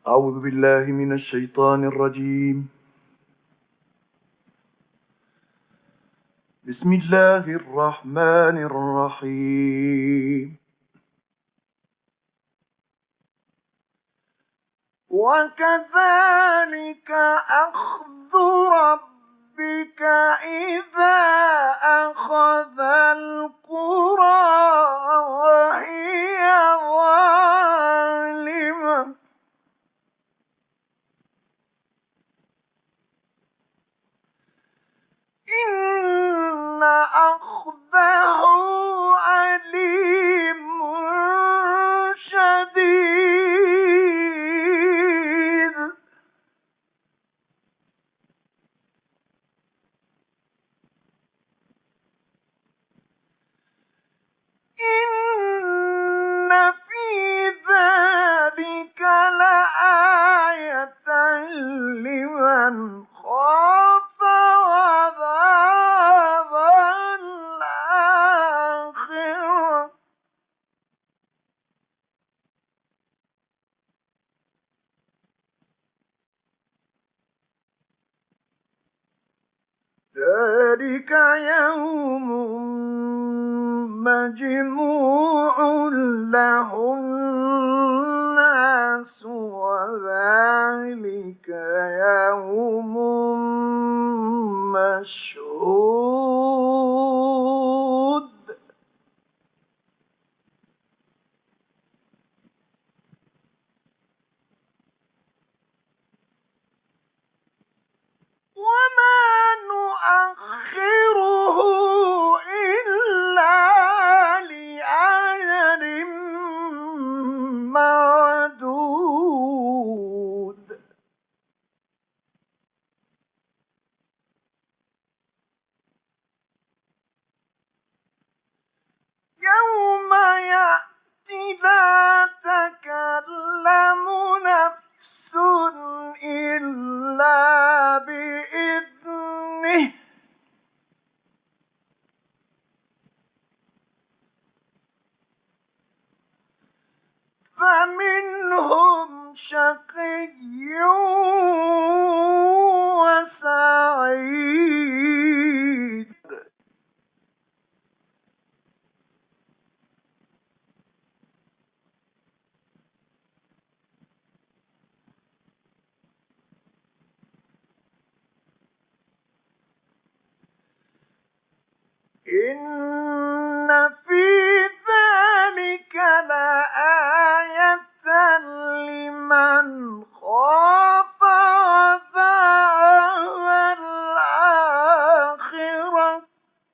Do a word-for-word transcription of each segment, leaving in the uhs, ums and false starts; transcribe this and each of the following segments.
أعوذ بالله من الشيطان الرجيم. بسم الله الرحمن الرحيم. وكذلك أخذ ربك إذا أخذ القرى وهي ظالمة إن أخذه عليم شديد. إن في ذلك لآية لمن خاف عذاب الآخرة. ذلك يوم مجموع له الناس وذلك يوم مشهود. وما نؤخره إلا لأجل معدود. يوم يأتي لا تكلم نفس إلا بإذنه فمنهم شقي وسعيد. إن في ذلك لآية لمن خاف عذاب الآخرة.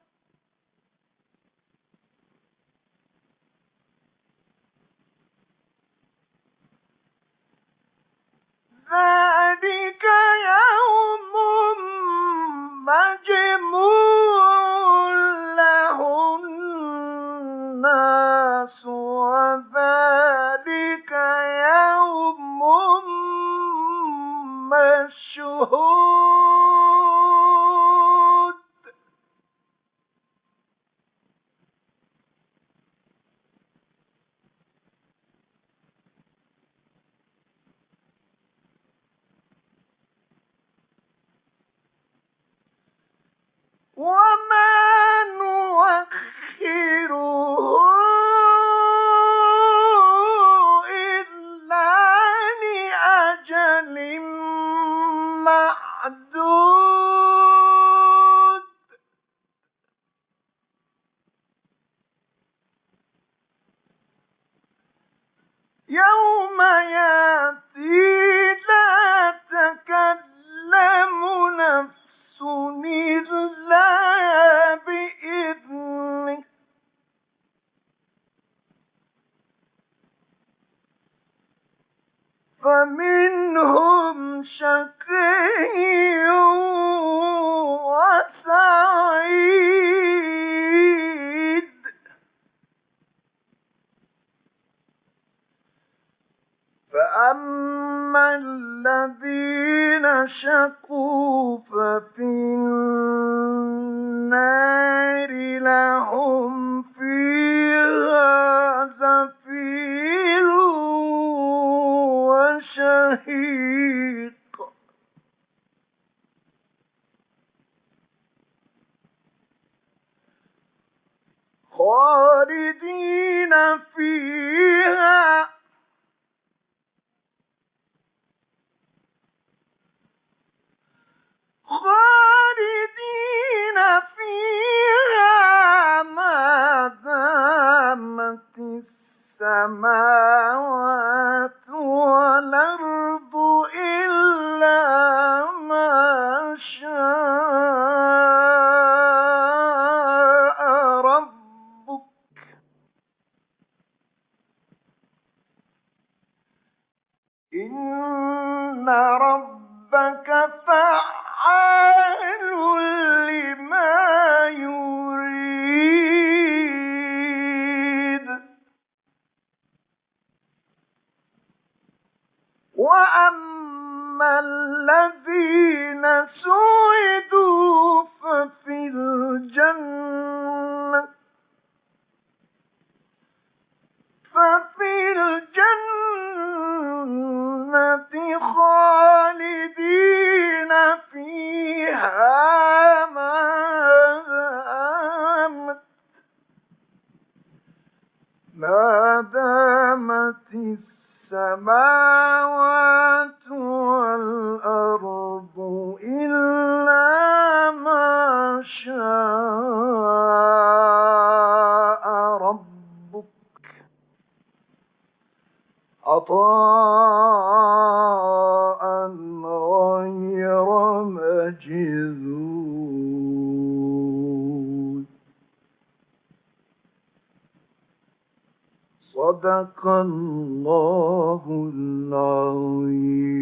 ذلك يوم مجموع له الناس وذلك يوم مشهود. وما نؤخره إلا لأجل معدود. يوم يأتي لا تكلم نفس إلا بإذنه فمنهم شقي وسعيد. فأما الذين شقوا ففي النار لهم فيها زفير وشهيق. شهيق خالدين فيها خالدين فيها ما دامت السماوات والأرض إلا ما شاء ربك إن ربك فعال لما يريد وأما الذين سعدوا ففي الجنة ففي الجنة خالدين فيها ما دامت ما دامت السماوات والأرض إلا ما شاء ربك عطاء غير مجذوذ. صدق الله العظيم.